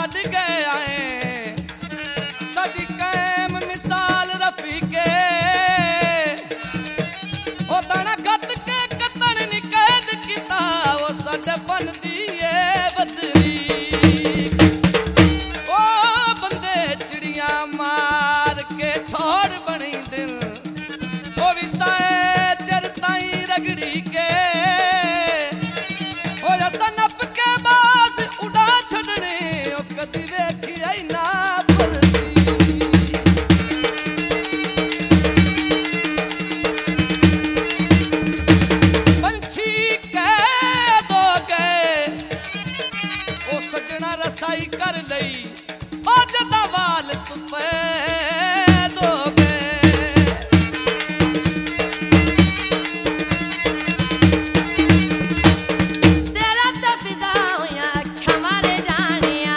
छड़ गए आए कदी कैम मिसाल रफीके ओ दाना कत के कतन नी कैद किता ओ सद बन दिए बदली ओ बंदे चिड़िया मार के छोड़ बनी दिल ओ विसाए तेर ताई रगड़ी के ओ असा नप के बाज उड़ा छड़ने ओ कदी वेखी आई ना रसाई कर लई ओ जदा वाल सफेद हो गए तेरा तो फिदा होया अखा मारे जानिया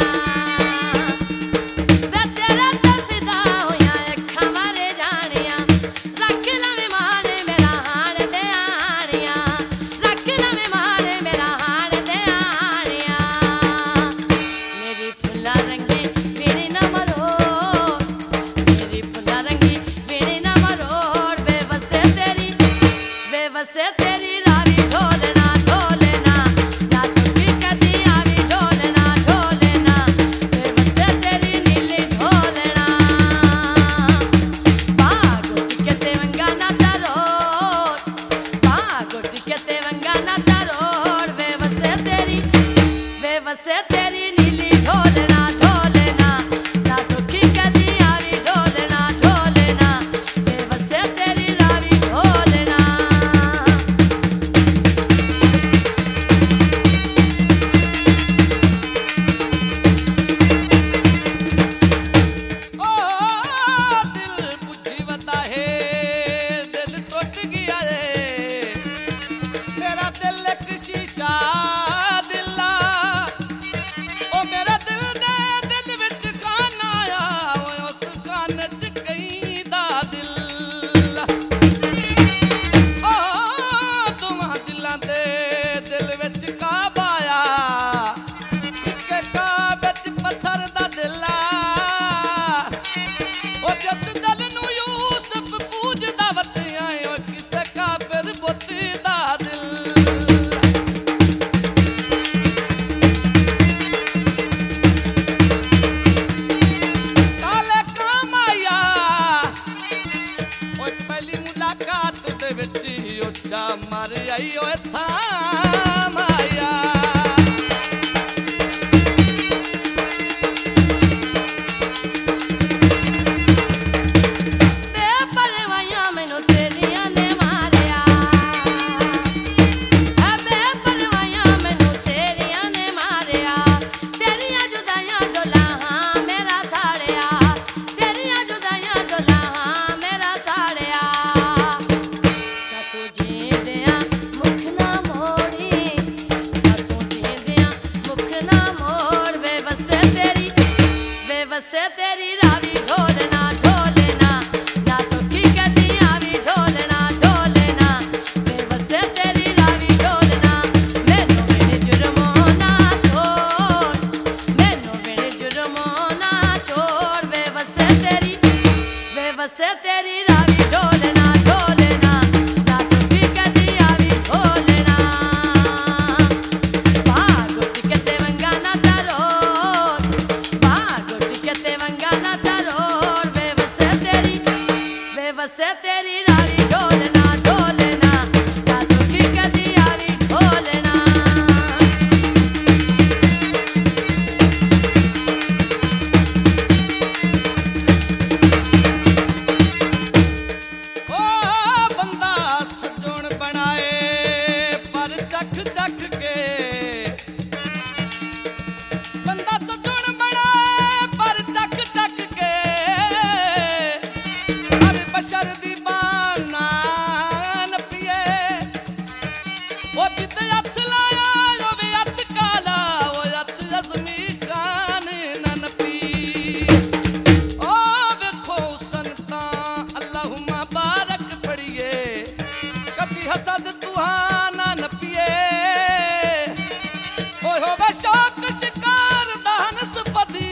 तेरा तो फिदा होया अखा मारे जानिया रख लवे मारे मेरा हार दे आनिया रख लवे मारे मेरा हार दे आनिया मेरी फुल्ला रंगी वीणी ना मरोड़ मेरी फुल्ला रंगी वीणी ना मरोड़ बेबसे तेरी रावी ढोलना ढोलना ना तू भी कदी आवी ढोलना ढोलना बेबसे तेरी नीली ढोलना बागो टिकते वंगा ना तरोड़ बागो टिकते वंगा ना तरोड़ बेबसे तेरी नीली ढोलना ढोलना ना तू भी कदी आवी ढोलना ढोलना बेबसे तेरी रावी ढोलना ओ दिल बुझी बता है दिल टूट गया रे तेरा दिल एक शीशा दिला ओ मेरा दिल ने दिल विच खाना आया ओ उस खाने च कहीं दा दिल ओ तुमा दिलां दे दिल विच काबा आया इक काबे च पत्थर दा दिला ओ जिस दिल नू यूसुफ पूजदा वतिया ओ किसे काफिर बुत दा दिल काले काम आया ओ पहली मुलाकात दे विच उच्चा मर आई ओ थाम आया बेपरवाहियां मैनू तेरियां ने मारिया बेपरवाहियां मैनू तेरियां ने मारिया तेरियां जुदाइयां जो लाहां मेरा साड़िया तेरियां जुदाइयां जो लाहां मेरा साड़िया सतू जींदियां मुख ना मोड़ी सतू जींदियां मुख ना मोड़ बेबसे तेरी रावी ढोलना ढोलना ना तो की कदी आवी ढोलना ढोलना बेबसे तेरी रावी ढोलना मैनू मेरे जुर्मो ना छोड़ मैनू मेरे जुर्मो ना छोड़ बेबसे तेरी रावी ढोलना ढोलना ना तो की कदी आवी ढोलना बागो टिकते वंगा ना तरोड़ बागो टिकते वंगा ना तरोड़ बेबसे तेरी रावी ढोलना ढोलना ना तू की कदी आवी ढोलना ओ बंदा सजोण बनाए पर चख चख के बंदा सजोण बनाए पर चख चख के हर बशर दी बाना न पिए ओ जिते हथ लाया ओ वे हथ काला ओ हथ अज़मी खान न पी ओ वेखो संता अल्लाहुम्मा बारक पढ़िए कदी हसद तुहाना न पिए ओ होवे शौक शिकार दानस पदी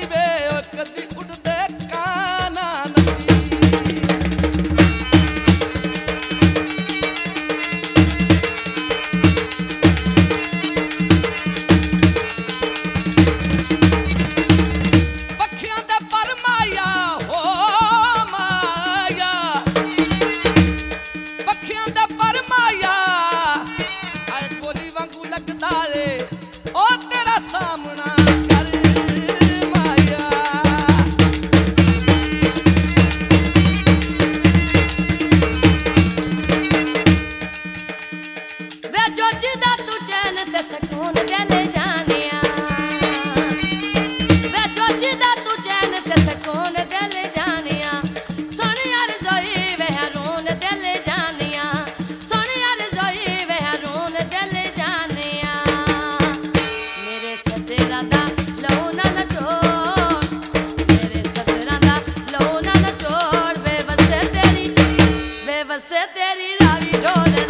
ਤੇਰੀ ਰਾਵੀ ਢੋਲ